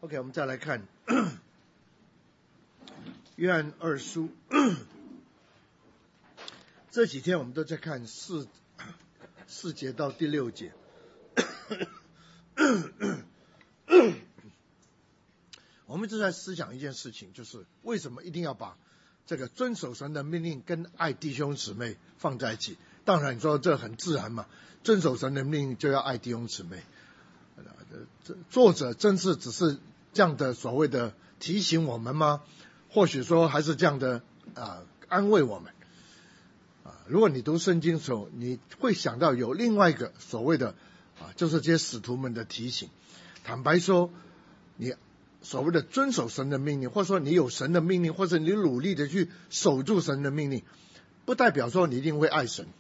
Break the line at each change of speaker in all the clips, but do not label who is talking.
OK， 我们再来看约翰二书。这几天我们都在看4节到第6节。我们一直在思想一件事情，就是为什么一定要把这个遵守神的命令跟爱弟兄姊妹放在一起？当然你说这很自然嘛，遵守神的命令就要爱弟兄姊妹。作者真是只是这样的所谓的提醒我们吗？或许说还是这样的安慰我们。如果你读圣经的时候，你会想到有另外一个所谓的就是这些使徒们的提醒。坦白说，你所谓的遵守神的命令，或者说你有神的命令，或者你努力的去守住神的命令，不代表说你一定会爱神。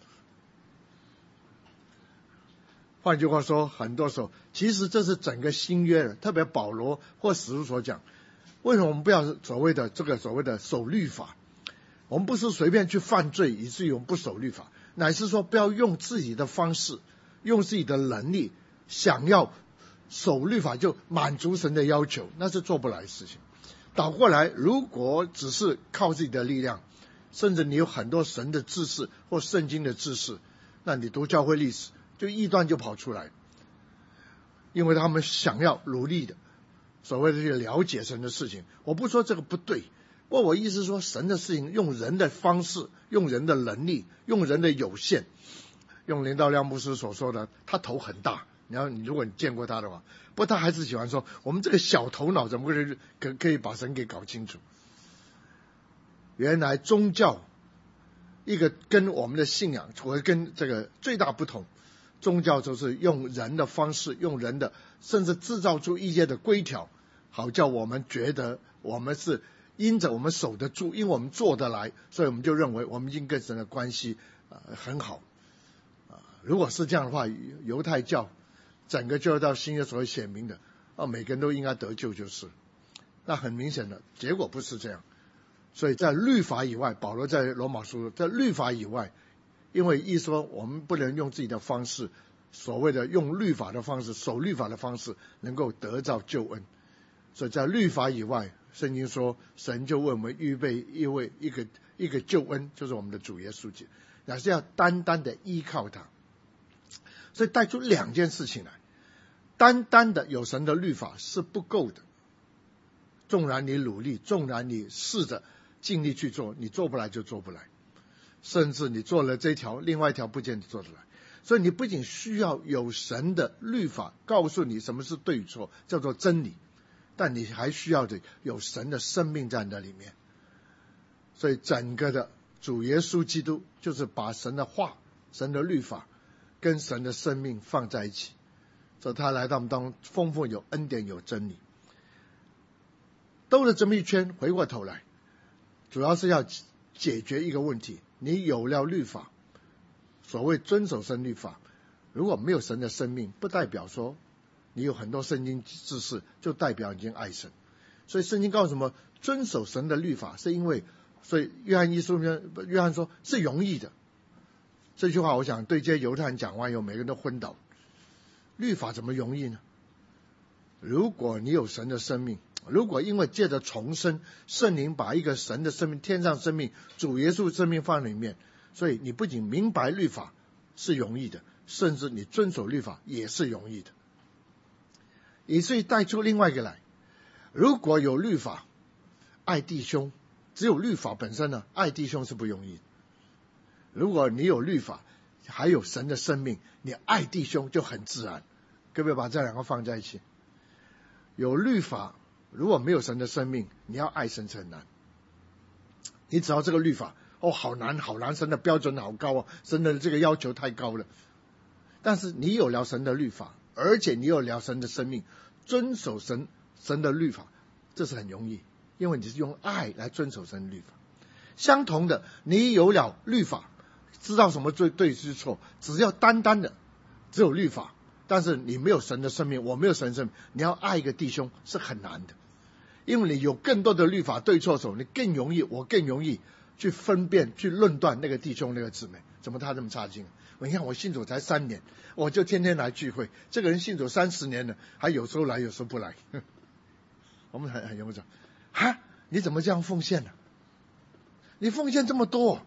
换句话说，很多时候其实这是整个新约的，特别保罗或使徒所讲，为什么我们不要所谓的守律法？我们不是随便去犯罪以至于我们不守律法，乃是说不要用自己的方式，用自己的能力想要守律法就满足神的要求，那是做不来的事情。倒过来，如果只是靠自己的力量，甚至你有很多神的知识或圣经的知识，那你读教会历史就异端就跑出来，因为他们想要努力的所谓的去了解神的事情。我不说这个不对，不过我意思是说，神的事情用人的方式，用人的能力，用人的有限，用林道亮牧师所说的，他头很大，如果你见过他的话，不过他还是喜欢说，我们这个小头脑怎么可以把神给搞清楚？原来宗教一个跟我们的信仰或者跟这个最大不同，宗教就是用人的方式，用人的，甚至制造出一些的规条，好叫我们觉得我们是因着我们守得住，因为我们做得来，所以我们就认为我们已经跟神的关系很好。如果是这样的话，犹太教整个就要到新约所写明的每个人都应该得救就是。那很明显的结果不是这样。所以在律法以外，保罗在罗马书在律法以外，因为一说我们不能用自己的方式，所谓的用律法的方式，守律法的方式能够得到救恩。所以在律法以外，圣经说神就为我们预备一个救恩，就是我们的主耶稣基督，乃是要单单的依靠他。所以带出2件事情来，单单的有神的律法是不够的，纵然你努力，纵然你试着尽力去做，你做不来就做不来，甚至你做了这条，另外一条不见得做得来。所以你不仅需要有神的律法告诉你什么是对与错，叫做真理，但你还需要有神的生命在那里面。所以整个的主耶稣基督就是把神的话，神的律法跟神的生命放在一起，所以他来到我们当中，丰富有恩典有真理。兜了这么一圈，回过头来主要是要解决一个问题，你有了律法，所谓遵守神律法，如果没有神的生命，不代表说你有很多圣经知识就代表已经爱神。所以圣经告诉什么？遵守神的律法，是因为，所以约翰说是容易的。这句话我想对这些犹太人讲完以后，每个人都昏倒。律法怎么容易呢？如果你有神的生命，如果因为借着重生，圣灵把一个神的生命，天上生命，主耶稣生命放在里面，所以你不仅明白律法是容易的，甚至你遵守律法也是容易的。以至于带出另外一个来，如果有律法，爱弟兄，只有律法本身呢，爱弟兄是不容易的。如果你有律法，还有神的生命，你爱弟兄就很自然。可不可以把这2个放在一起？有律法，如果没有神的生命，你要爱神是很难。你只要这个律法，好难好难，神的标准好高啊，神的这个要求太高了。但是你有了神的律法，而且你有了神的生命，遵守神的律法，这是很容易，因为你是用爱来遵守神的律法。相同的，你有了律法，知道什么对是错，只要单单的只有律法，但是你没有神的生命，我没有神的生命，你要爱一个弟兄是很难的。因为你有更多的律法对错手，你我更容易去分辨去论断那个弟兄那个姊妹，怎么他这么差劲。你看我信主才3年，我就天天来聚会，这个人信主30年了，还有时候来有时候不来。 我们很容易讲，哈，你怎么这样奉献呢？你奉献这么多，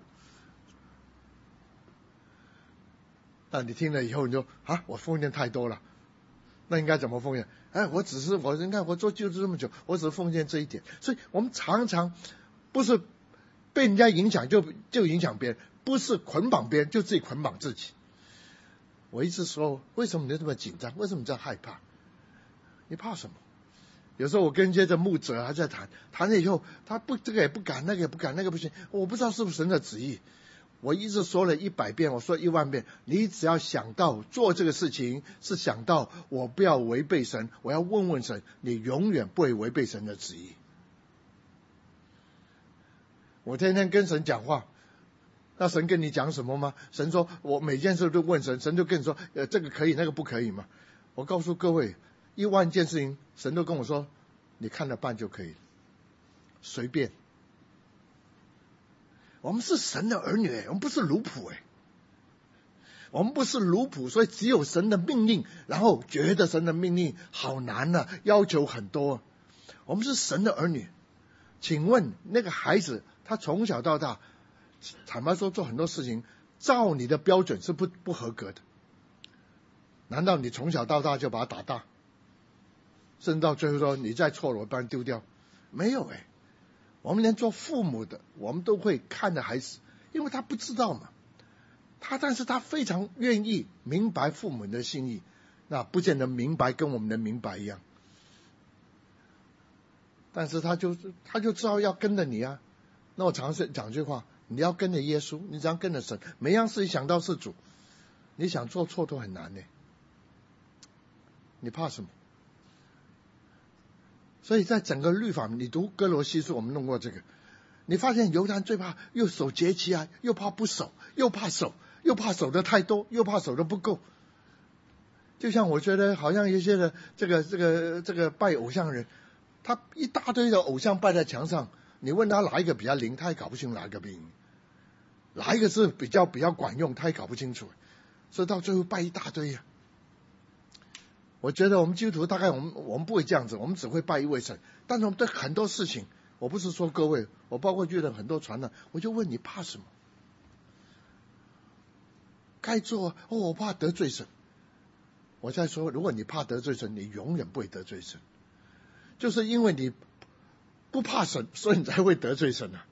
那你听了以后你就啊，我奉献太多了，那应该怎么奉献？你看我做基督徒这么久，我只是奉献这一点。所以我们常常不是被人家影响就影响别人，不是捆绑别人就自己捆绑自己。我一直说，为什么你这么紧张？为什么你这样害怕？你怕什么？有时候我跟这牧者还在谈了以后，他这个也不敢，那个也不敢，那个不行，我不知道是不是神的旨意。我一直说了100遍，我说10000遍，你只要想到做这个事情是想到我不要违背神，我要问问神，你永远不会违背神的旨意。我天天跟神讲话，那神跟你讲什么吗？神说我每件事都问神，神就跟你说这个可以那个不可以吗？我告诉各位，10000件事情神都跟我说你看了办就可以了，随便。我们是神的儿女，我们不是奴仆，我们不是奴仆，所以只有神的命令，然后觉得神的命令好难啊，要求很多。我们是神的儿女。请问那个孩子他从小到大，坦白说做很多事情照你的标准是不合格的，难道你从小到大就把他打大，甚至到最后说你再错了我把你丢掉？没有我们连做父母的我们都会看着孩子，因为他不知道嘛，但是他非常愿意明白父母的心意，那不见得明白跟我们的明白一样，但是他就知道要跟着你啊。那我常常讲句话，你要跟着耶稣，你只要跟着神，每样事情想到是主，你想做错都很难你怕什么？所以在整个律法，你读哥罗西书我们弄过这个，你发现犹太人最怕又守节期啊，又怕不守，又怕守的太多，又怕守的不够。就像我觉得好像有些的这个拜偶像人，他一大堆的偶像拜在墙上，你问他哪一个比较灵，他也搞不清哪一个比较灵，哪一个是比较管用，他也搞不清楚，所以到最后拜一大堆我觉得我们基督徒大概我们不会这样子，我们只会拜一位神，但是我们对很多事情，我不是说各位，我包括遇到很多传道，我就问你怕什么？该做我怕得罪神。我在说，如果你怕得罪神，你永远不会得罪神，就是因为你不怕神，所以你才会得罪神啊。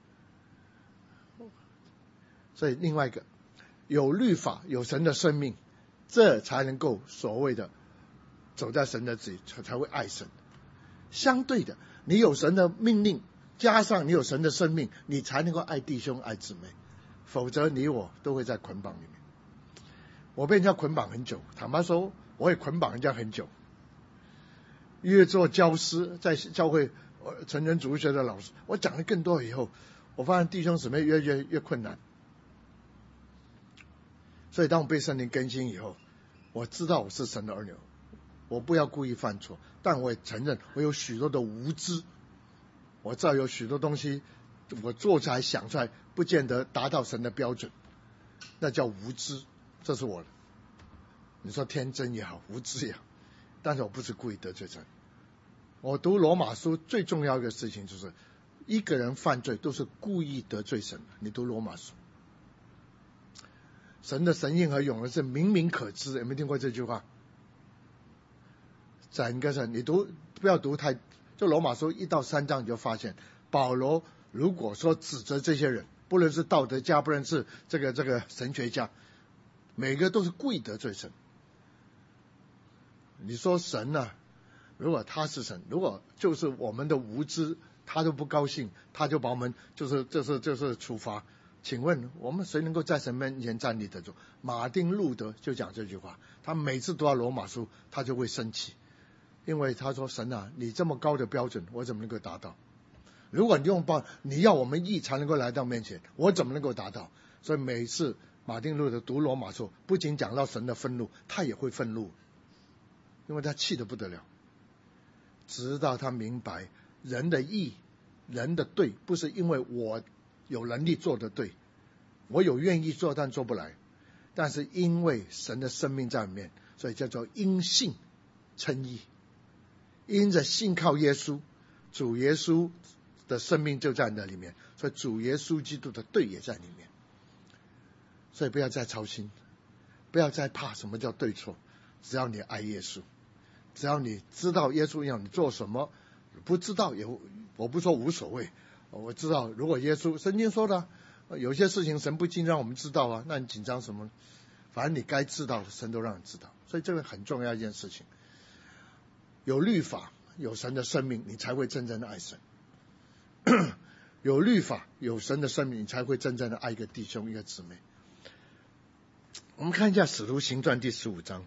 所以另外一个，有律法有神的生命，这才能够所谓的走在神的旨意，才会爱神。相对的，你有神的命令，加上你有神的生命，你才能够爱弟兄爱姊妹，否则你我都会在捆绑里面。我被人家捆绑很久，坦白说我也捆绑人家很久。越做教师，在教会成人主日学的老师，我讲的更多以后，我发现弟兄姊妹越困难。所以当我被圣灵更新以后，我知道我是神的儿女，我不要故意犯错，但我也承认我有许多的无知，我知道有许多东西我做出来想出来不见得达到神的标准，那叫无知，这是我的。你说天真也好，无知也好，但是我不是故意得罪神。我读罗马书最重要一个事情就是，一个人犯罪都是故意得罪神。你读罗马书，神的神性和永恒是明明可知，有没有听过这句话？整个神你不要读太，就罗马书1到3章你就发现，保罗如果说指责这些人，不论是道德家，不论是这个神学家，每个都是故意得罪神。你说神啊，如果他是神，如果就是我们的无知，他都不高兴，他就把我们就是处罚，请问我们谁能够在神面前站立得住？马丁路德就讲这句话，他每次读到罗马书他就会生气，因为他说神啊，你这么高的标准我怎么能够达到？如果你要我们义才能够来到面前，我怎么能够达到？所以每次马丁路德读罗马书，不仅讲到神的愤怒，他也会愤怒，因为他气得不得了，直到他明白人的义人的对不是因为我有能力做得对，我有愿意做但做不来，但是因为神的生命在里面，所以叫做因信称义，因着信靠耶稣主耶稣的生命就在那里面，所以主耶稣基督的对也在里面。所以不要再操心，不要再怕什么叫对错，只要你爱耶稣，只要你知道耶稣要你做什么，不知道也我不说无所谓，我知道如果耶稣圣经说的有些事情神不尽让我们知道啊，那你紧张什么？反正你该知道的神都让你知道，所以这个很重要一件事情。有律法有神的生命，你才会真正的爱神。有律法有神的生命，你才会真正的爱一个弟兄一个姊妹。我们看一下使徒行传第15章。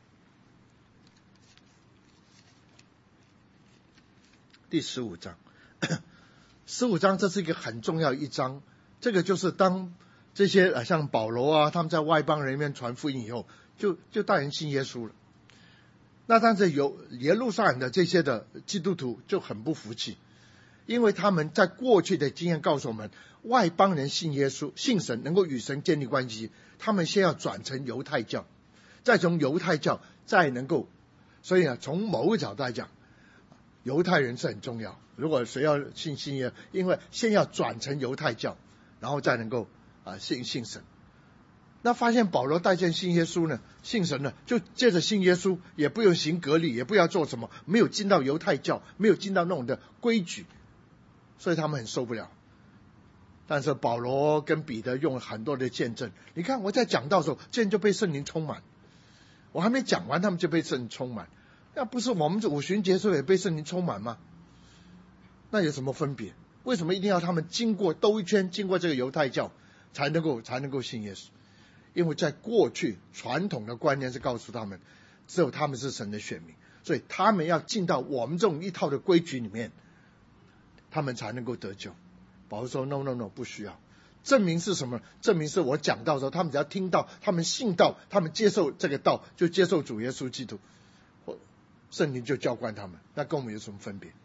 第15章，15章这是一个很重要一章，这个就是当这些像保罗啊，他们在外邦人里面传福音以后，就带人信耶稣了。那但是有耶路撒冷的这些的基督徒就很不服气，因为他们在过去的经验告诉我们，外邦人信耶稣信神能够与神建立关系，他们先要转成犹太教，再从犹太教再能够，所以从某个角度来讲，犹太人是很重要。如果谁要信耶，因为先要转成犹太教，然后再能够信神。那发现保罗带见信耶稣呢，信神呢，就借着信耶稣，也不用行割礼，也不要做什么，没有进到犹太教，没有进到那种的规矩，所以他们很受不了。但是保罗跟彼得用了很多的见证，你看我在讲道的时候，这人就被圣灵充满，我还没讲完，他们就被圣灵充满。那不是我们五旬节时候也被圣灵充满吗？那有什么分别？为什么一定要他们兜一圈，经过这个犹太教才能够信耶稣？因为在过去传统的观念是告诉他们，只有他们是神的选民，所以他们要进到我们这种一套的规矩里面，他们才能够得救。保罗说 no， 不需要。证明是什么？证明是我讲道的时候，他们只要听到，他们信道，他们接受这个道，就接受主耶稣基督，圣灵就浇灌他们，那跟我们有什么分别？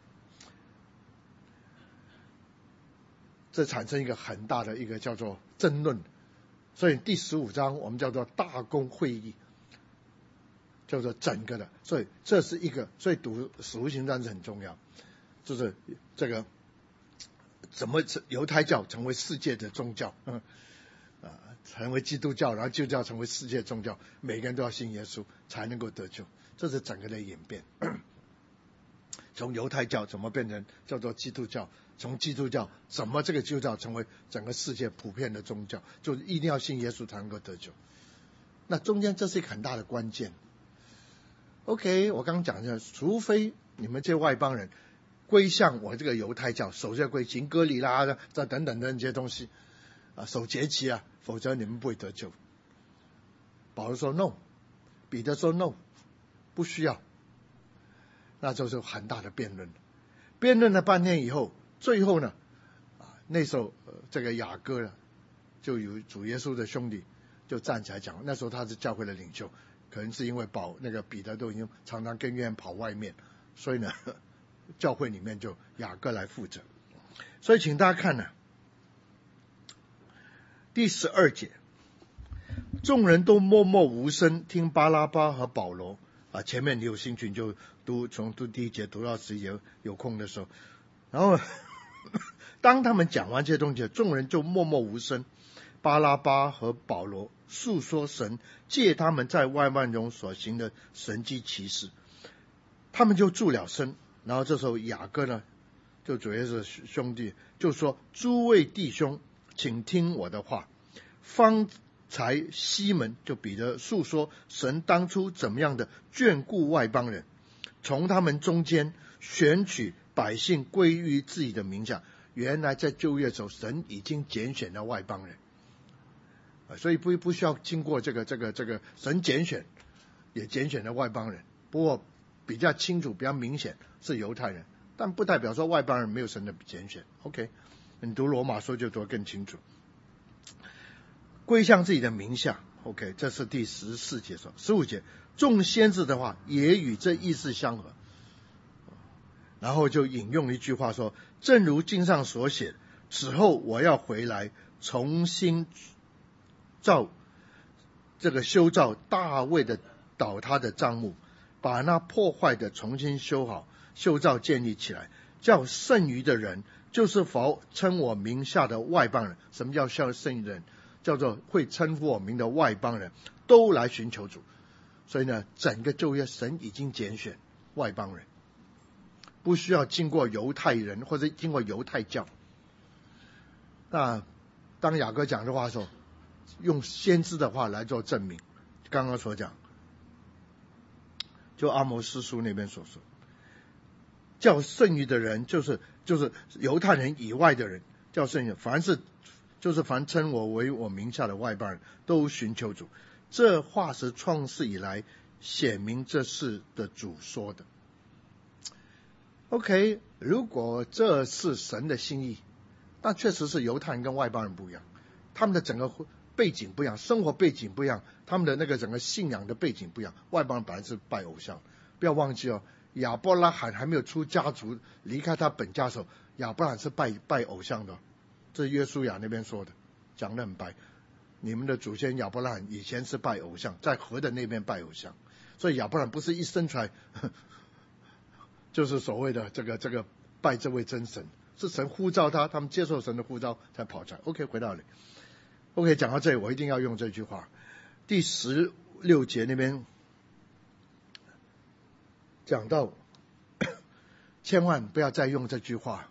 这产生一个很大的一个叫做争论。所以第15章我们叫做大公会议，叫做整个的。所以这是一个，所以读使徒行传是很重要，就是这个怎么犹太教成为世界的宗教，成为基督教，然后基督教成为世界宗教，每个人都要信耶稣才能够得救，这是整个的演变。从犹太教怎么变成叫做基督教，从基督教怎么这个基督教成为整个世界普遍的宗教，就一定要信耶稣才能够得救。那中间这是一个很大的关键。OK， 我刚刚讲的，除非你们这外邦人归向我这个犹太教，守这规行割礼啦，这等等的这些东西守节期否则你们不会得救。保罗说 no， 彼得说 no， 不需要。那就是很大的辩论，辩论了半天以后，最后呢，那时候这个雅各呢，就有主耶稣的兄弟就站起来讲，那时候他是教会的领袖，可能是因为那个彼得都已经常常跟约翰跑外面，所以呢，教会里面就雅各来负责。所以请大家看呢，第12节，众人都默默无声听巴拉巴和保罗。前面你有兴趣就从第1节读到11节，有空的时候，然后当他们讲完这些东西，众人就默默无声。巴拉巴和保罗述说神借他们在外邦中所行的神迹奇事，他们就住了声。然后这时候雅各呢，就主耶稣的兄弟就说：诸位弟兄，请听我的话。方才西门就彼得述说神当初怎么样的眷顾外邦人，从他们中间选取百姓归于自己的名下。原来在旧约的时候，神已经拣选了外邦人，所以不需要经过这个神拣选，也拣选了外邦人。不过比较清楚比较明显是犹太人，但不代表说外邦人没有神的拣选。 OK， 你读罗马书就读得更清楚。归向自己的名下。 OK， 这是第14节说。15节，众先知的话也与这意思相合。然后就引用一句话说，正如经上所写，此后我要回来重新修造大卫的倒塌的帐幕，把那破坏的重新修好，修造建立起来， 叫剩余的人，就是否称我名下的外邦人。什么叫剩余的人？叫做会称呼我名的外邦人都来寻求主。所以呢，整个旧约神已经拣选外邦人，不需要经过犹太人或者经过犹太教。那当雅各讲的话的时候，用先知的话来做证明。刚刚所讲，就阿摩司书那边所说，叫剩余的人，就是犹太人以外的人叫剩余，凡称我为我名下的外邦人都寻求主。这话是创世以来显明这事的主说的。OK， 如果这是神的心意，那确实是犹太人跟外邦人不一样，他们的整个背景不一样，生活背景不一样，他们的那个整个信仰的背景不一样。外邦人本来是拜偶像，不要忘记哦，亚伯拉罕还没有出家族离开他本家的时候，亚伯拉罕是拜偶像的。这是约书亚那边说的，讲得很白。你们的祖先亚伯拉罕以前是拜偶像，在河的那边拜偶像，所以亚伯拉罕不是一生出来就是所谓的这个拜这位真神，是神呼召他们接受神的呼召才跑出来。 OK， 回到了 OK， 讲到这里我一定要用这句话，第16节那边讲到千万不要再用这句话，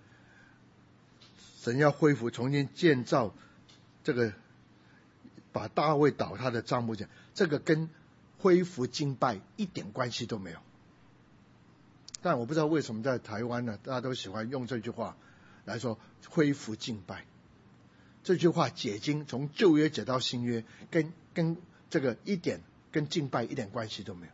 神要恢复重新建造这个，把大卫倒塌的帐幕讲，这个跟恢复敬拜一点关系都没有。但我不知道为什么在台湾呢，大家都喜欢用这句话来说恢复敬拜。这句话解经从旧约解到新约，跟这个跟敬拜一点关系都没有。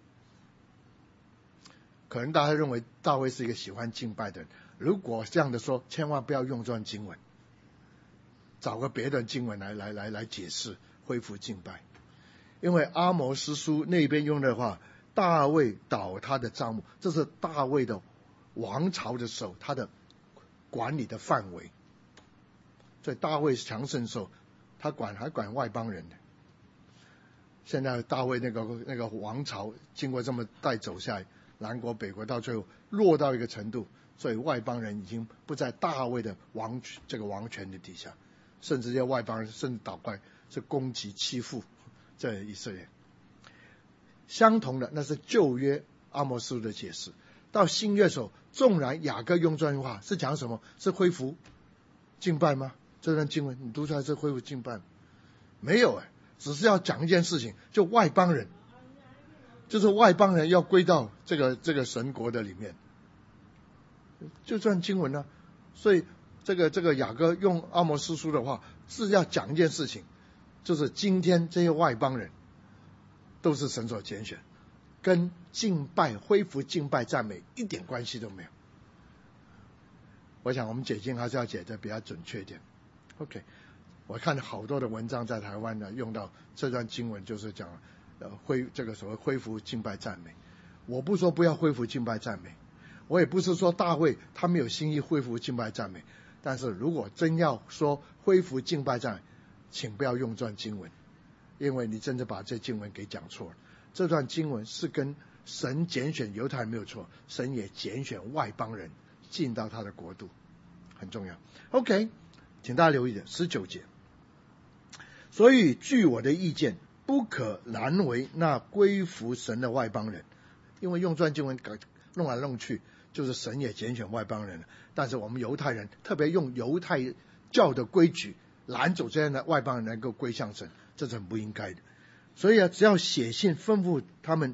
可能大家认为大卫是一个喜欢敬拜的人，如果这样的说，千万不要用这段经文，找个别的经文来解释恢复敬拜。因为阿摩司书那边用的话，大卫倒他的帐幕，这是大卫的王朝的时候他的管理的范围。所以大卫强盛的时候，他还管外邦人的。现在大卫那个王朝经过这么代走下来，南国北国到最后弱到一个程度，所以外邦人已经不在大卫的这个王权的底下，甚至这些外邦人甚至倒过来是攻击欺负这以色列。相同的，那是旧约阿摩司书的解释。到新约的时候，纵然雅各用这句话是讲什么？是恢复敬拜吗？这段经文你读出来是恢复敬拜吗？没有只是要讲一件事情，就外邦人，就是外邦人要归到这个神国的里面，就这段经文呢。所以这个雅各用阿摩司书的话是要讲一件事情，就是今天这些外邦人都是神所拣选，跟敬拜恢复敬拜赞美一点关系都没有。我想我们解经还是要解得比较准确一点。 OK， 我看了好多的文章在台湾呢，用到这段经文，就是讲这个所谓恢复敬拜赞美。我不说不要恢复敬拜赞美，我也不是说大卫他没有心意恢复敬拜赞美，但是如果真要说恢复敬拜赞美，请不要用这段经文，因为你真的把这经文给讲错了。这段经文是跟神拣选犹太人没有错，神也拣选外邦人进到他的国度，很重要。 OK， 请大家留意的19节，所以据我的意见，不可难为那归服神的外邦人。因为用这段经文弄来弄去，就是神也拣选外邦人了，但是我们犹太人特别用犹太教的规矩拦走这样的外邦人能够归向神，这是很不应该的。所以只要写信吩咐他们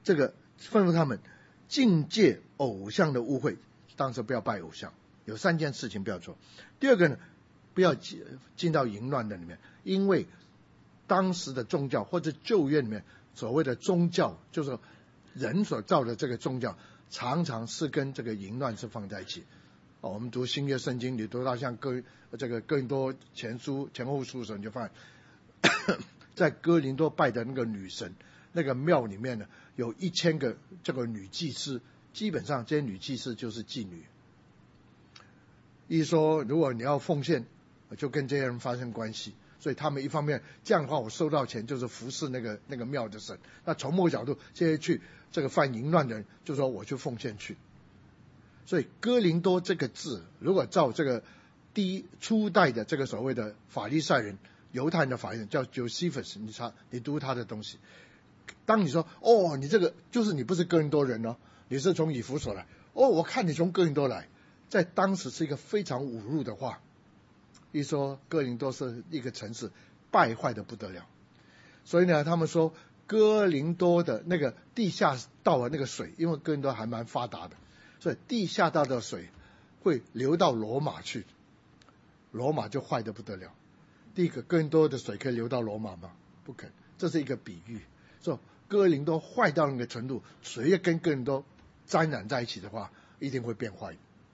禁戒偶像的污秽，当时不要拜偶像。有3件事情不要做。第二个呢，不要进到淫乱的里面，因为当时的宗教或者旧约里面所谓的宗教，就是人所造的这个宗教，常常是跟这个淫乱是放在一起。我们读新约圣经，你读到像哥林多前后书的时候，你就发现在哥林多拜的那个女神那个庙里面呢，有1000个这个女祭司，基本上这些女祭司就是妓女。一说如果你要奉献，就跟这些人发生关系，所以他们一方面这样的话，我收到钱就是服侍那个庙的神。那从某个角度，这些去这个犯淫乱的人就说我去奉献去。 所以哥林多这个字，如果照这个初代的这个所谓的法利赛人、犹太人的法利赛人叫 Josephus， 你读他的东西，当你说你这个就是你不是哥林多人哦，你是从以弗所来，我看你从哥林多来，在当时是一个非常侮辱的话。一说哥林多是一个城市败坏的不得了，所以呢，他们说哥林多的那个地下道的那个水，因为哥林多还蛮发达的，所以地下道的水会流到罗马去，罗马就坏的不得了。第一个，哥林多的水可以流到罗马吗？不可能，这是一个比喻。说哥林多坏到那个程度，水也跟哥林多沾染在一起的话，一定会变坏。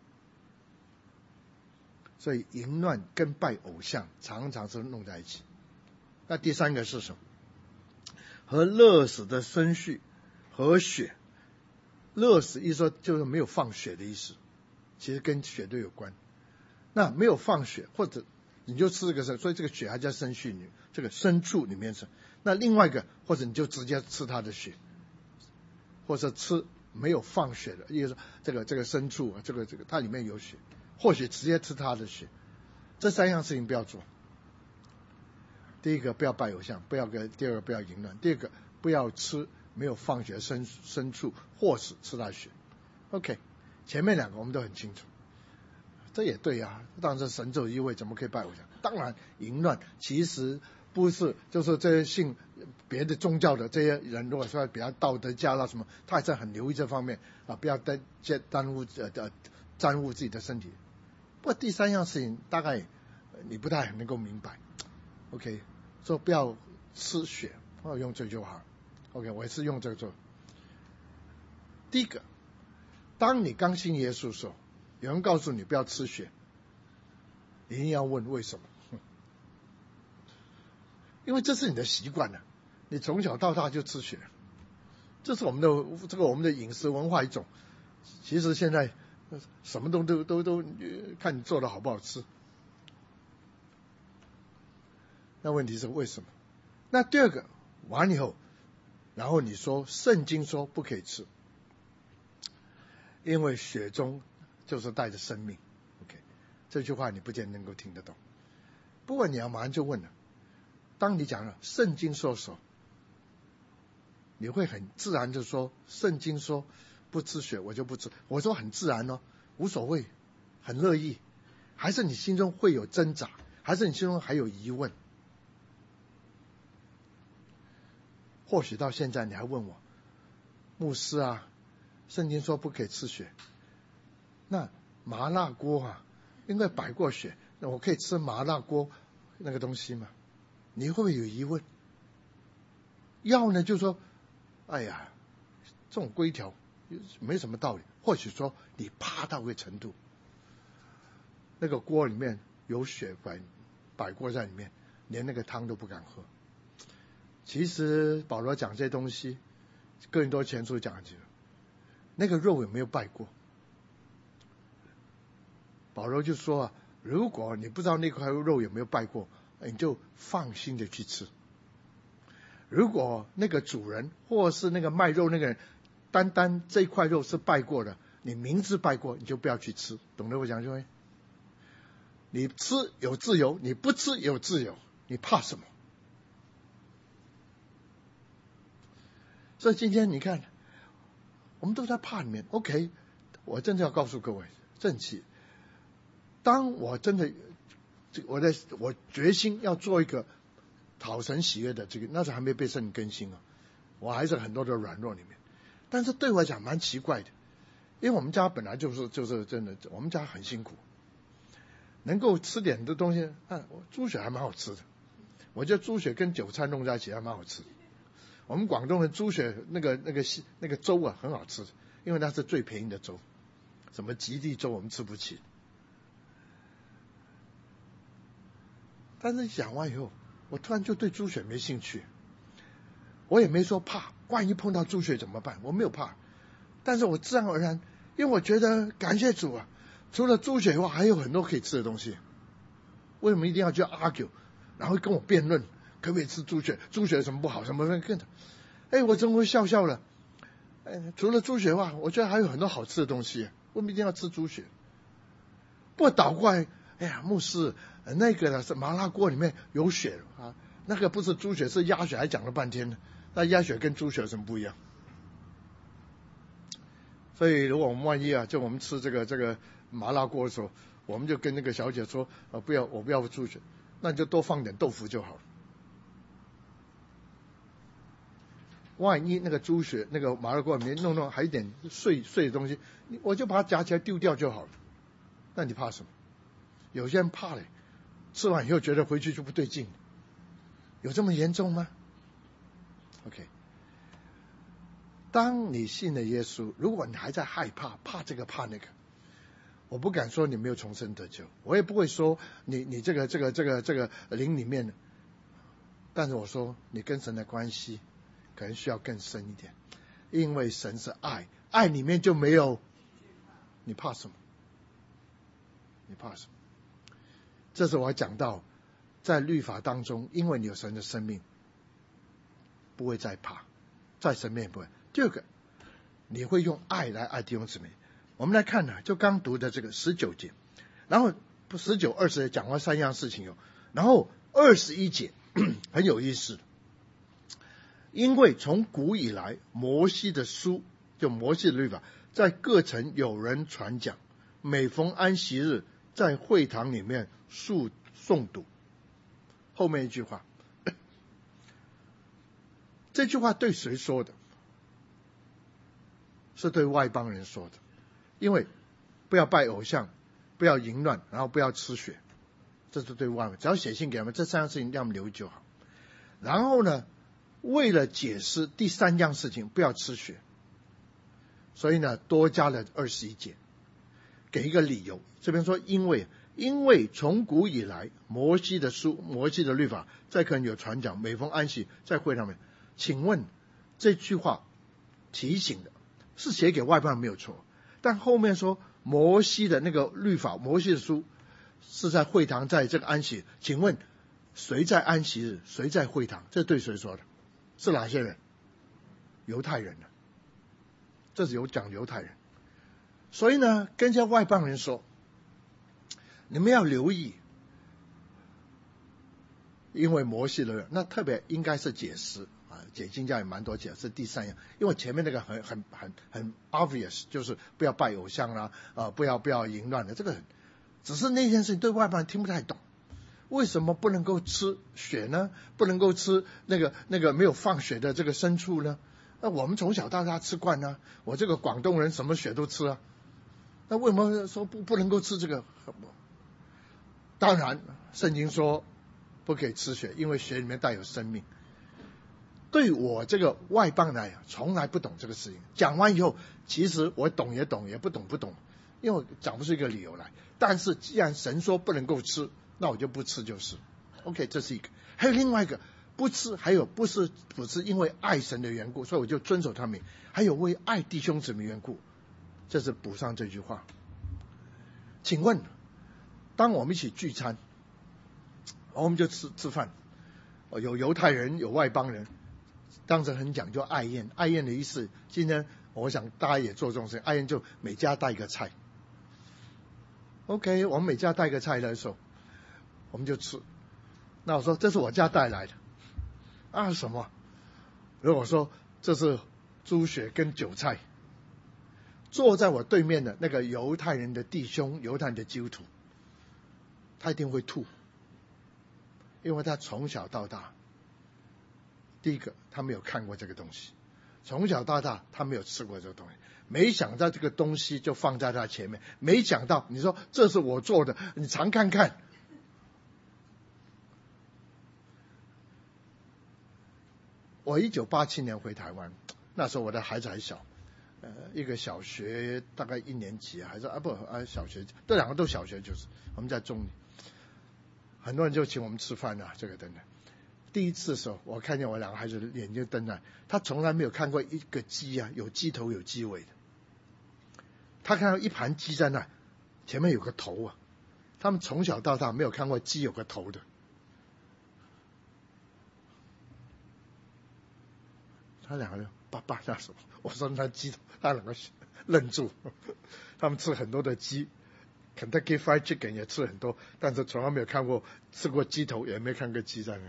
所以淫乱跟拜偶像常常是弄在一起。那第三个是什么？和勒死的孙婿和血。勒死一说就是没有放血的意思，其实跟血都有关。那没有放血，或者你就吃这个，所以这个血还叫生畜女，这个牲畜里面是。那另外一个，或者你就直接吃它的血，或者吃没有放血的，意思说这个牲畜这个它里面有血，或许直接吃它的血。这三样事情不要做。第一个不要拜偶像，第二个不要淫乱，第二个不要吃没有放血的牲畜，或是吃它的血。OK， 前面两个我们都很清楚，这也对啊，当然是神只有一位，怎么可以拜偶像？当然淫乱其实不是，就是这些信别的宗教的这些人，如果说比较道德家啦什么，他还是很留意这方面啊，不要耽误自己的身体。不过第三样事情大概你不太能够明白。OK， 说不要吃血，我用这句话。OK， 我也是用这个做。第一个，当你刚信耶稣的时候，有人告诉你不要吃血，你一定要问为什么？因为这是你的习惯了，你从小到大就吃血，这是我们的饮食文化一种。其实现在什么都看你做的好不好吃。那问题是为什么？那第二个完以后，然后你说圣经说不可以吃，因为血中就是带着生命。OK， 这句话你不见得能够听得懂。不过你要马上就问了，当你讲了圣经说的时候，你会很自然就说圣经说不吃血我就不吃，我说很自然哦，无所谓，很乐意。还是你心中会有挣扎，还是你心中还有疑问？或许到现在你还问我，牧师啊，圣经说不可以吃血，那麻辣锅啊应该摆过血，那我可以吃麻辣锅那个东西吗？你会不会有疑问？要呢就说哎呀，这种规条没什么道理。或许说你怕到个程度，那个锅里面有血摆锅在里面，连那个汤都不敢喝。其实保罗讲这些东西，哥林多前书讲起了，那个肉有没有拜过？保罗就说如果你不知道那块肉有没有拜过，你就放心的去吃。如果那个主人或是那个卖肉那个人单单这块肉是拜过的，你明知拜过，你就不要去吃，懂得我讲就会？你吃有自由，你不吃有自由，你怕什么？所以今天你看，我们都在怕里面。OK， 我真的要告诉各位，正气。当我真的我决心要做一个讨神喜悦的这个，那时候还没被圣灵更新我还是很多的软弱里面。但是对我来讲蛮奇怪的，因为我们家本来就是真的，我们家很辛苦，能够吃点的东西猪血还蛮好吃的。我觉得猪血跟韭菜弄在一起还蛮好吃的。我们广东的猪血那个粥很好吃，因为那是最便宜的粥，什么吉利粥我们吃不起。但是讲完以后，我突然就对猪血没兴趣。我也没说怕，万一碰到猪血怎么办？我没有怕，但是我自然而然，因为我觉得感谢主除了猪血以外还有很多可以吃的东西。为什么一定要去 argue， 然后跟我辩论可不可以吃猪血？猪血有什么不好？什么更？我真会笑了。除了猪血外，我觉得还有很多好吃的东西。 为什么一定要吃猪血？不倒过来，哎呀，牧师，那个呢是麻辣锅里面有血啊，那个不是猪血是鸭血，还讲了半天呢。那鸭血跟猪血有什么不一样？所以如果我们万一啊，就我们吃这个麻辣锅的时候，我们就跟那个小姐说，我不要猪血，那你就多放点豆腐就好了。万一那个猪血那个麻辣锅里面弄还有一点碎的东西，我就把它夹起来丢掉就好了。那你怕什么？有些人怕嘞，吃完以后觉得回去就不对劲，有这么严重吗 ？OK， 当你信了耶稣，如果你还在害怕这个怕那个，我不敢说你没有重生得救，我也不会说你这个灵里面，但是我说你跟神的关系可能需要更深一点，因为神是爱，爱里面就没有你怕什么？你怕什么？这是我讲到在律法当中，因为你有神的生命，不会再怕，在神面前不会。第二个，你会用爱来爱弟兄姊妹。我们来看呢，就刚读的这个19节，然后19、20讲完3样事情有，然后21节很有意思，因为从古以来，摩西的书就摩西的律法，在各城有人传讲，每逢安息日，在会堂里面诵读。后面一句话，这句话对谁说的？是对外邦人说的，因为不要拜偶像，不要淫乱，然后不要吃血，这是对外邦人。只要写信给他们，这3样事情让他们留意就好。然后呢，为了解释第3样事情，不要吃血，所以呢多加了21节，给一个理由。这边说因为从古以来，摩西的书、摩西的律法，在可能有传讲，每逢安息在会上面。请问这句话提醒的是写给外邦人没有错，但后面说摩西的那个律法，摩西的书是在会堂，在这个安息。请问谁在安息日，谁在会堂？这对谁说的？是哪些人？犹太人呢？这是有讲犹太人。所以呢，跟这些外邦人说，你们要留意，因为摩西的那特别应该是解释啊，解经家也蛮多解释第3样，因为前面那个很 obvious， 就是不要拜偶像啦，不要淫乱的，这个只是那件事情对外邦人听不太懂。为什么不能够吃血呢？不能够吃那个没有放血的这个牲畜呢？那我们从小到大吃惯呢，我这个广东人什么血都吃啊，那为什么说不能够吃这个？当然圣经说不可以吃血，因为血里面带有生命。对我这个外邦来从来不懂这个事情，讲完以后其实我懂也懂，也不懂，因为我讲不出一个理由来。但是既然神说不能够吃，那我就不吃就是 OK， 这是一个。还有另外一个不吃，还有不是因为爱神的缘故，所以我就遵守他们，还有为爱弟兄姊妹缘故，这是补上这句话。请问当我们一起聚餐，我们就吃饭，有犹太人有外邦人，当时很讲究爱宴。爱宴的意思，今天我想大家也做这种事，爱宴就每家带一个菜。OK， 我们每家带一个菜的时候，我们就吃。那我说这是我家带来的啊，什么？如果说这是猪血跟韭菜，坐在我对面的那个犹太人的弟兄，犹太人的基督徒，他一定会吐，因为他从小到大，第一个他没有看过这个东西，从小到大他没有吃过这个东西，没想到这个东西就放在他前面，没想到你说这是我做的，你尝看看。我1987年回台湾，那时候我的孩子还小，一个小学大概1年级，还是小学，这2个都小学，就是我们在中里，很多人就请我们吃饭啊，这个等等。第一次的时候，我看见我2个孩子的眼睛瞪大，他从来没有看过一个鸡啊，有鸡头有鸡尾的。他看到一盘鸡在那，前面有个头啊，他们从小到大没有看过鸡有个头的。他2个人爸那什么？我说那鸡头，他2个愣住。他们吃很多的鸡，Kentucky Fried Chicken 也吃很多，但是从来没有看过吃过鸡头，也没看过鸡在那。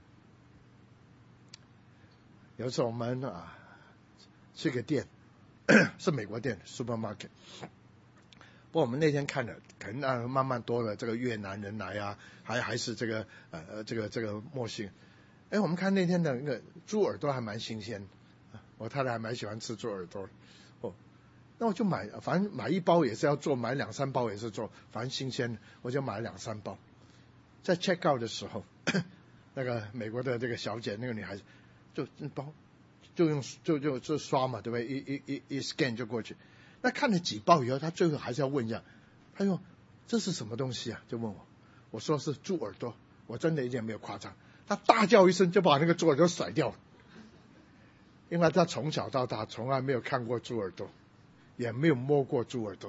有一次我们去个店，是美国店 supermarket， 不过我们那天看了，可能慢慢多了这个越南人来啊，还是这个墨西哥。我们看那天的那个猪耳朵还蛮新鲜，我太太还蛮喜欢吃猪耳朵。那我就买，反正买一包也是要做，买2-3包也是做，反正新鲜的，我就买了2-3包。在 check out 的时候，那个美国的这个小姐，那个女孩子，就包就用就刷嘛，对不对？一 scan 就过去。那看了几包以后，她最后还是要问一下，她说这是什么东西啊？就问我，我说是猪耳朵，我真的一点没有夸张。她大叫一声就把那个猪耳朵甩掉了，因为她从小到大从来没有看过猪耳朵。也没有摸过猪耳朵，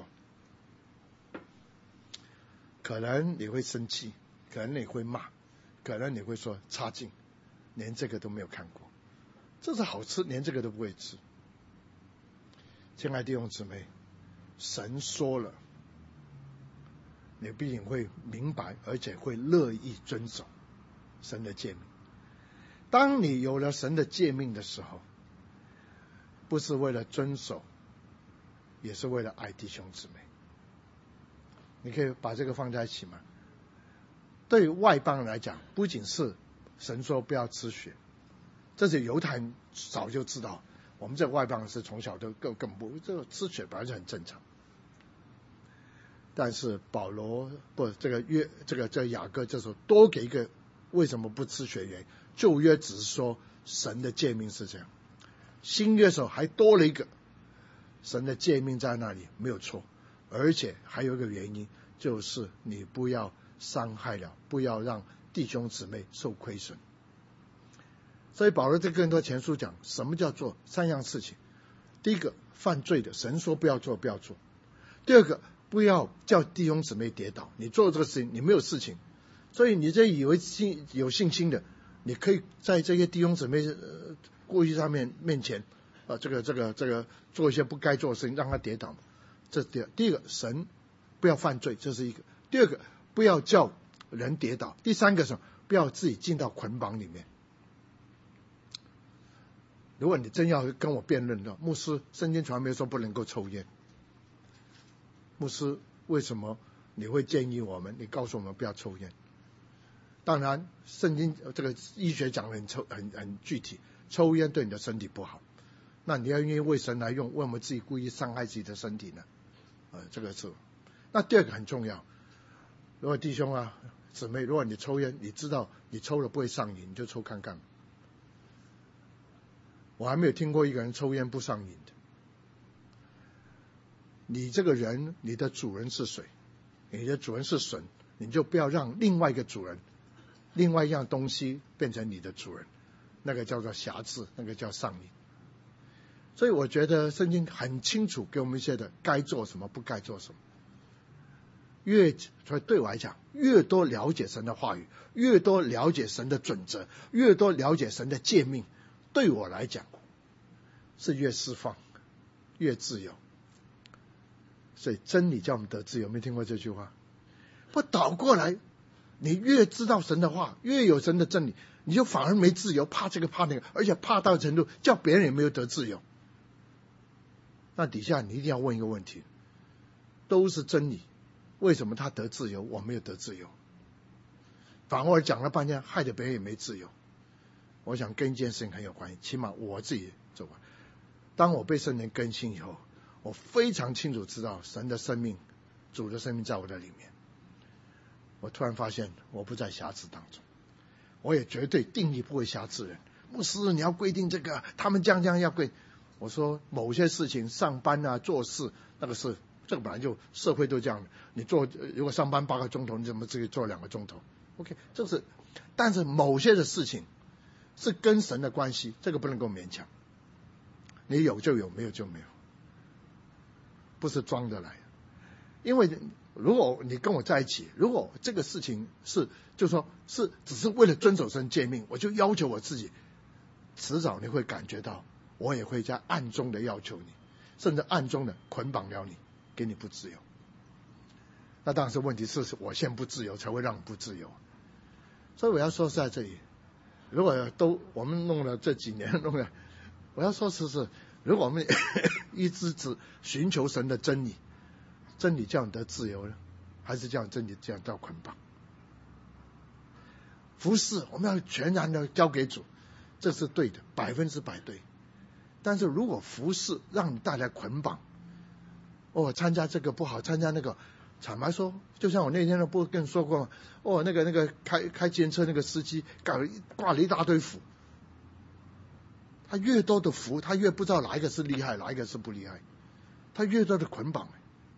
可能你会生气，可能你会骂，可能你会说差劲，连这个都没有看过，这是好吃，连这个都不会吃。亲爱的弟兄姊妹，神说了，你必定会明白，而且会乐意遵守神的诫命。当你有了神的诫命的时候，不是为了遵守，也是为了爱弟兄姊妹。你可以把这个放在一起吗？对于外邦人来讲，不仅是神说不要吃血，这是犹太人早就知道，我们这外邦人是从小都更不，这个吃血本来就很正常。但是保罗这雅各这时候多给一个为什么不吃血原因。旧约只是说神的诫命是这样，新约时候还多了一个神的诫命在那里没有错，而且还有一个原因，就是你不要伤害了，不要让弟兄姊妹受亏损。所以保罗在哥林多前书讲，什么叫做3样事情？第一个，犯罪的神说不要做，不要做；第二个，不要叫弟兄姊妹跌倒，你做这个事情你没有事情，所以你这以为有信心的，你可以在这些弟兄姊妹过去上面前这个做一些不该做的事情，让他跌倒。这第一个，神不要犯罪，这是一个；第二个，不要叫人跌倒；第三个是不要自己进到捆绑里面。如果你真要跟我辩论的，牧师，圣经从来没有说不能够抽烟。牧师，为什么你会建议我们？你告诉我们不要抽烟。当然，圣经这个医学讲得很具体，抽烟对你的身体不好。那你要愿意为神来用，为我们自己故意伤害自己的身体呢？这个是。那第二个很重要，如果弟兄姊妹，如果你抽烟，你知道你抽了不会上瘾，你就抽看看。我还没有听过一个人抽烟不上瘾的。你这个人，你的主人是谁？你的主人是神，你就不要让另外一个主人，另外一样东西变成你的主人，那个叫做辖制，那个叫上瘾。所以我觉得圣经很清楚给我们一些的该做什么，不该做什么。所以对我来讲，越多了解神的话语，越多了解神的准则，越多了解神的诫命，对我来讲是越释放，越自由。所以真理叫我们得自由，没听过这句话？不倒过来，你越知道神的话，越有神的真理，你就反而没自由，怕这个怕那个，而且怕到程度叫别人也没有得自由。那底下你一定要问一个问题，都是真理，为什么他得自由，我没有得自由？反而讲了半天，害得别人也没自由。我想跟一件事情很有关系，起码我自己走完。当我被圣灵更新以后，我非常清楚知道神的生命，主的生命在我的里面。我突然发现我不在瑕疵当中，我也绝对定义不会瑕疵人。牧师，你要规定这个，他们这样要规。我说某些事情，上班做事，那个是这个本来就社会都这样的。你如果上班8个钟头，你怎么只做2个钟头 ？OK， 这是。但是某些的事情是跟神的关系，这个不能够勉强。你有就有，没有就没有，不是装得来。因为如果你跟我在一起，如果这个事情就说是只是为了遵守神诫命，我就要求我自己，迟早你会感觉到，我也会在暗中的要求你。 甚至暗中的捆绑了你，给你不自由。那当然是问题是我先不自由，才会让你不自由。所以我要说是在这里，如果我们弄了这几年弄了，我要说是如果我们一直只寻求神的真理，真理叫你得自由呢，还是叫真理这样叫捆绑？服事我们要全然的交给主，这是对的，100%对。但是如果服事让你带来捆绑，参加这个不好，参加那个，坦白说，就像我那天不跟你说过吗？那个开计程车那个司机挂了一大堆符，他越多的符，他越不知道哪一个是厉害，哪一个是不厉害，他越多的捆绑。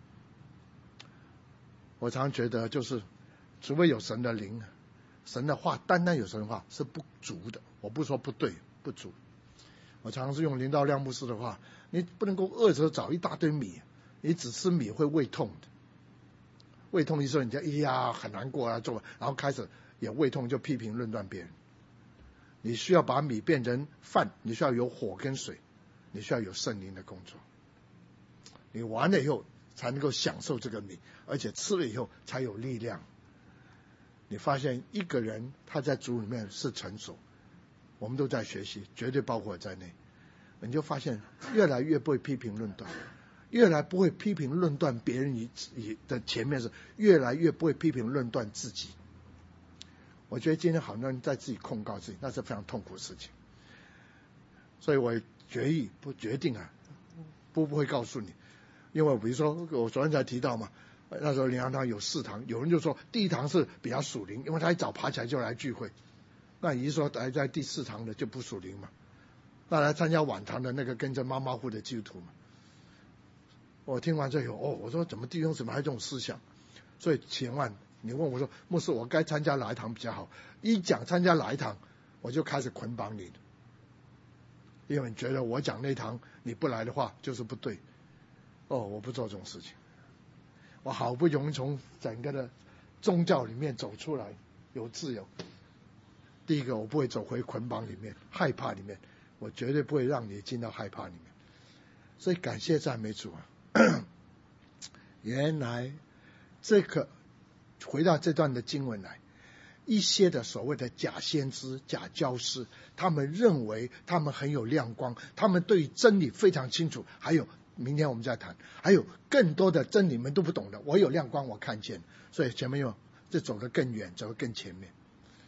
我常觉得就是除非有神的灵，神的话，单单有神的话是不足的。我不说不对，不足。我常是用林道亮牧师的话，你不能够饿着找一大堆米，你只吃米会胃痛的。胃痛一说，你就很难过啊，然后开始也胃痛，就批评论断别人。你需要把米变成饭，你需要有火跟水，你需要有圣灵的工作。你完了以后才能够享受这个米，而且吃了以后才有力量。你发现一个人他在主里面是成熟，我们都在学习，绝对包括我在内，你就发现越来越不会批评论断，越来不会批评论断别人的前面是越来越不会批评论断自己。我觉得今天好多人在自己控告自己，那是非常痛苦的事情。所以我决定不会告诉你，因为比如说我昨天才提到嘛，那时候灵粮堂有4堂，有人就说第1堂是比较属灵，因为他一早爬起来就来聚会。那你是说来在第4堂的就不属灵嘛？那来参加晚堂的那个跟着妈妈户的基督徒嘛？我听完之后，我说怎么弟兄怎么还有这种思想？所以千万你问我说，牧师我该参加哪一堂比较好？一讲参加哪一堂，我就开始捆绑你，因为你觉得我讲那堂你不来的话就是不对。我不做这种事情。我好不容易从整个的宗教里面走出来，有自由。第一个，我不会走回捆绑里面、害怕里面，我绝对不会让你进到害怕里面。所以感谢赞美主啊！原来这个回到这段的经文来，一些的所谓的假先知、假教师，他们认为他们很有亮光，他们对真理非常清楚，还有明天我们再谈，还有更多的真理你们都不懂的，我有亮光，我看见，所以前面又这走得更远，走得更前面。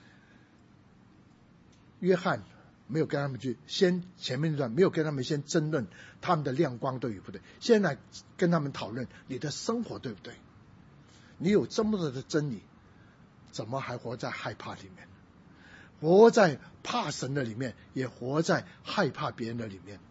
约翰没有跟他们前面一段没有跟他们先争论他们的亮光对与不对，现在跟他们讨论你的生活对不对？你有这么多的真理，怎么还活在害怕里面？活在怕神的里面，也活在害怕别人的里面。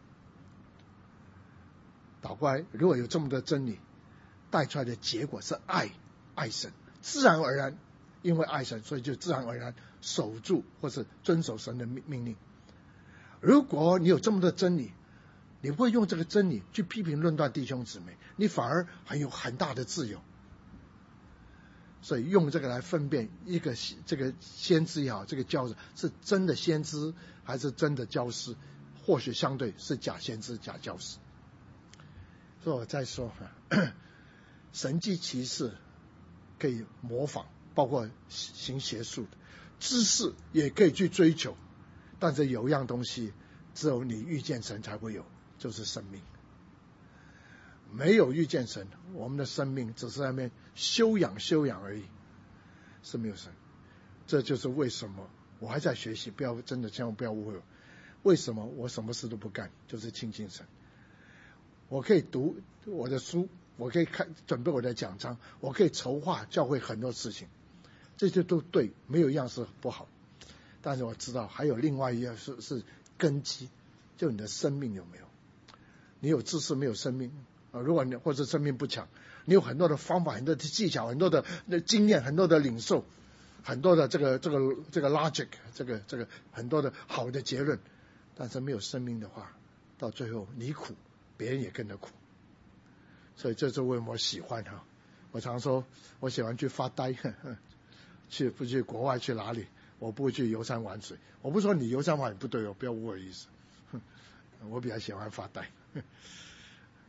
倒过来，如果有这么多真理，带出来的结果是爱神，自然而然因为爱神，所以就自然而然守住或是遵守神的命令。如果你有这么多真理，你不会用这个真理去批评论断弟兄姊妹，你反而有很大的自由。所以用这个来分辨一个这个先知也好，这个教师是真的先知还是真的教师，或许相对是假先知、假教师。所以我再说神迹奇事可以模仿，包括行邪术的知识也可以去追求，但是有一样东西只有你遇见神才会有，就是生命。没有遇见神，我们的生命只是在那边修养而已，是没有神。这就是为什么我还在学习，千万不要误会我。为什么我什么事都不干，就是亲近神。我可以读我的书，我可以准备我的讲章，我可以筹划教会很多事情，这些都对，没有一样是不好。但是我知道还有另外一样是根基，就你的生命有没有？你有知识没有生命？如果你或者生命不强，你有很多的方法、很多的技巧、很多的经验、很多的领受、很多的这个 logic， 这个很多的好的结论，但是没有生命的话，到最后你苦，别人也跟着苦。所以这是为什么我喜欢我常说我喜欢去发呆，不去国外去哪里，我不会去游山玩水。我不说你游山玩水不对不要误会意思，我比较喜欢发呆。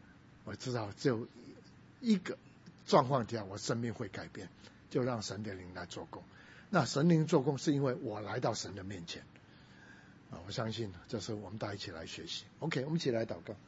我知道只有一个状况底下我生命会改变，就让神的灵来做工。那神灵做工是因为我来到神的面前我相信这是我们大家一起来学习。 OK， 我们一起来祷告。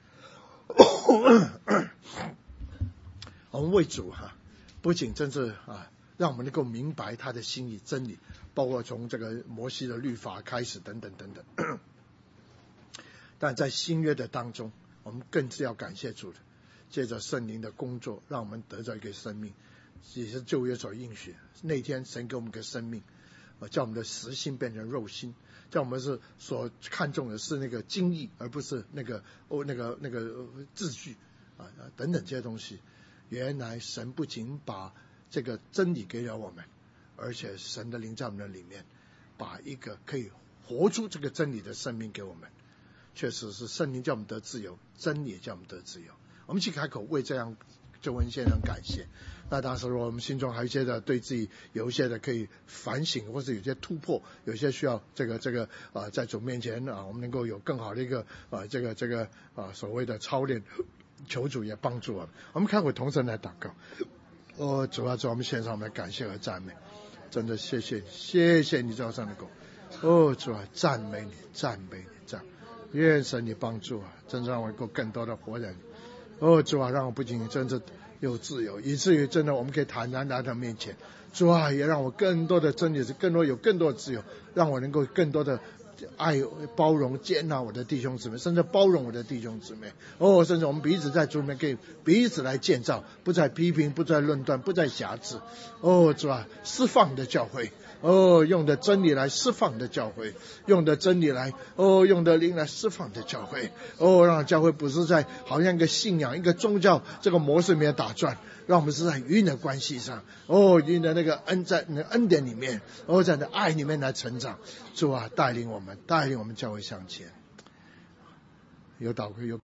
我们为主不仅真是让我们能够明白他的心意真理，包括从这个摩西的律法开始等等等等，但在新约的当中，我们更是要感谢主的，借着圣灵的工作，让我们得到一个生命，也是旧约所应许。那天神给我们一个生命，叫我们的实心变成肉心，叫我们是所看重的是那个经义，而不是那个秩序等等这些东西。原来神不仅把这个真理给了我们，而且神的灵在我们的里面，把一个可以活出这个真理的生命给我们。确实是圣灵叫我们得自由，真理也叫我们得自由。我们一起开口为这样周文先生感谢。那当时如果我们心中还有一些的对自己有一些的可以反省，或是有些突破，有些需要在主面前我们能够有更好的一个所谓的操练，求主也帮助我们。我们开口同声来祷告。主啊，主，我们献上我们的感谢和赞美，真的谢谢你早上的狗。主啊，赞美你，赞美你，愿神你帮助真让我能够更多的活人。主啊，让我不仅真的有自由，以至于真的我们可以坦然来到面前。主啊，也让我更多的真理是更多的自由，让我能够更多的爱包容接纳我的弟兄姊妹，甚至包容我的弟兄姊妹。甚至我们彼此在主里面可以彼此来建造，不再批评，不再论断，不再辖制。主啊，释放的教会，用的真理来释放的教会，用的真理来用的灵来释放的教会。让教会不是在好像一个信仰一个宗教这个模式里面打转，让我们是在与你的关系上，与你的那个在你的恩典里面，在你的爱里面来成长。主啊，带领我们教会向前。有祷告有